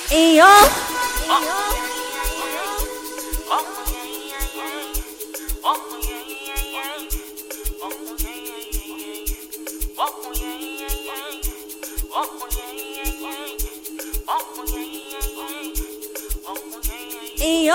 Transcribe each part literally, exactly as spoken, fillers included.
Iyo. Iyo.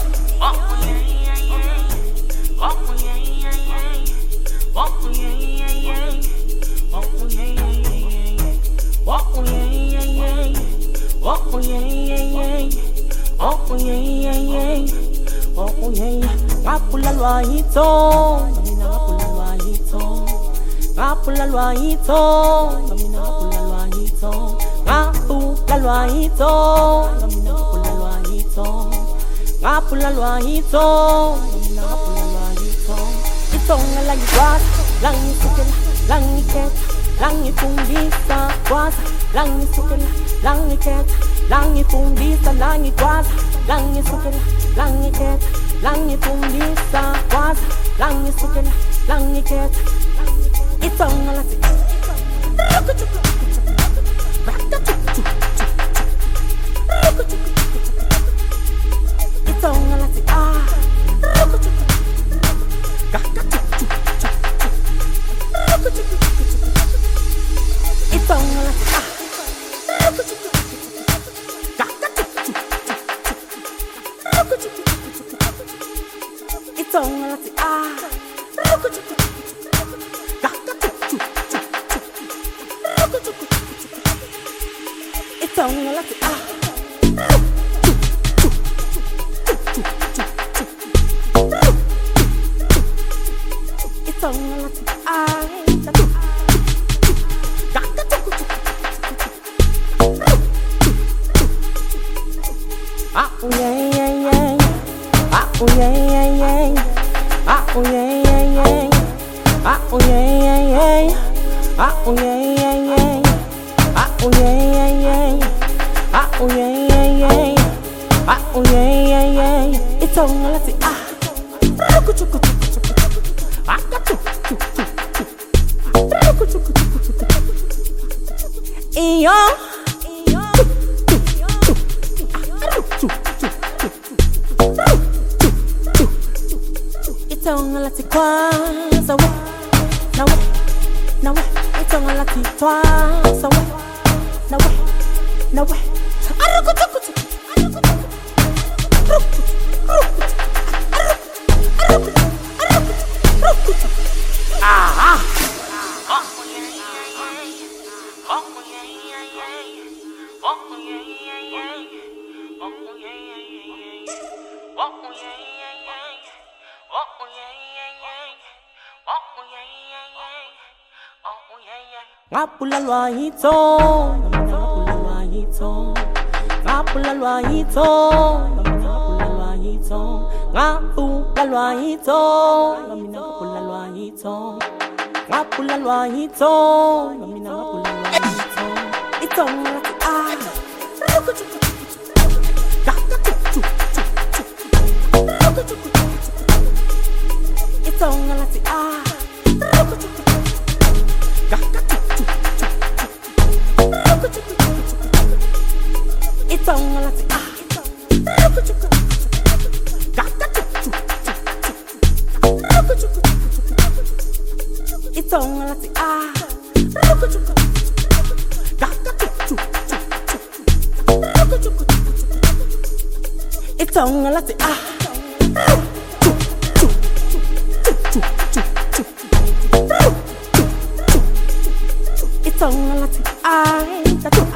Ngapula lwahito, mina ngapula lwahito. Ngapula lwahito, mina ngapula lwahito. Ngapula lwahito, mina ngapula lwahito. Ngapula lwahito, mina ngapula lwahito. Itonga lagi kwasa, langi sukela, langi keta, langi fundisa kwasa, langi sukela, langi keta, langi fundisa, langi kwasa, langi sukela, langi keta, langi fundisa kwasa, langi sukela, langi keta. Itonga lati Itonga lati ah Itonga lati ah Itonga lati ah Itonga lati ah Itonga lati ah Ah oh yeah yeah yeah Ah oh yeah yeah yeah Ah oh yeah yeah yeah Ah oh yeah yeah yeah Ah oh yeah yeah yeah Ah oh yeah yeah yeah Ah oh yeah yeah yeah Ah oh yeah yeah yeah Itonga lati ah Iyo. Itonga lati kwasa we, na we, na we. Itonga lati twasa we, na we, na we. Arukutukutu, arukutukutu, arukutukutu, arukutukutu. Ah. Ngapula lwahito, ngapula lwahito. Ngapula lwahito, ngapula lwahito. Ngapula lwahito, ngapula lwahito. Ngapula lwahito, ngapula lwahito. Itonga lati ah Itonga lati ah Itonga lati ah Itonga lati ah Itonga lati ah Itonga lati ah